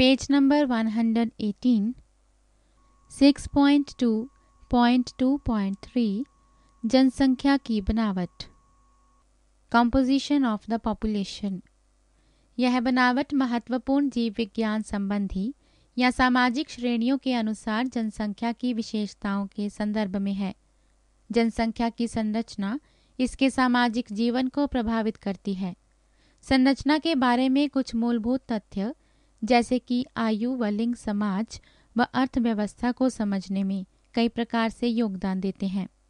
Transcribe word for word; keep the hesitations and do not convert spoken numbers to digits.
Page number one hundred eighteen, six point two point two point three जनसंख्या की बनावट, composition of the population. यह बनावट महत्वपूर्ण जीव विज्ञान संबंधी या सामाजिक श्रेणियों के अनुसार जनसंख्या की विशेषताओं के संदर्भ में है। जनसंख्या की संरचना इसके सामाजिक जीवन को प्रभावित करती है। संरचना के बारे में कुछ मूलभूत तथ्य जैसे कि आयु व लिंग समाज व अर्थव्यवस्था को समझने में कई प्रकार से योगदान देते हैं।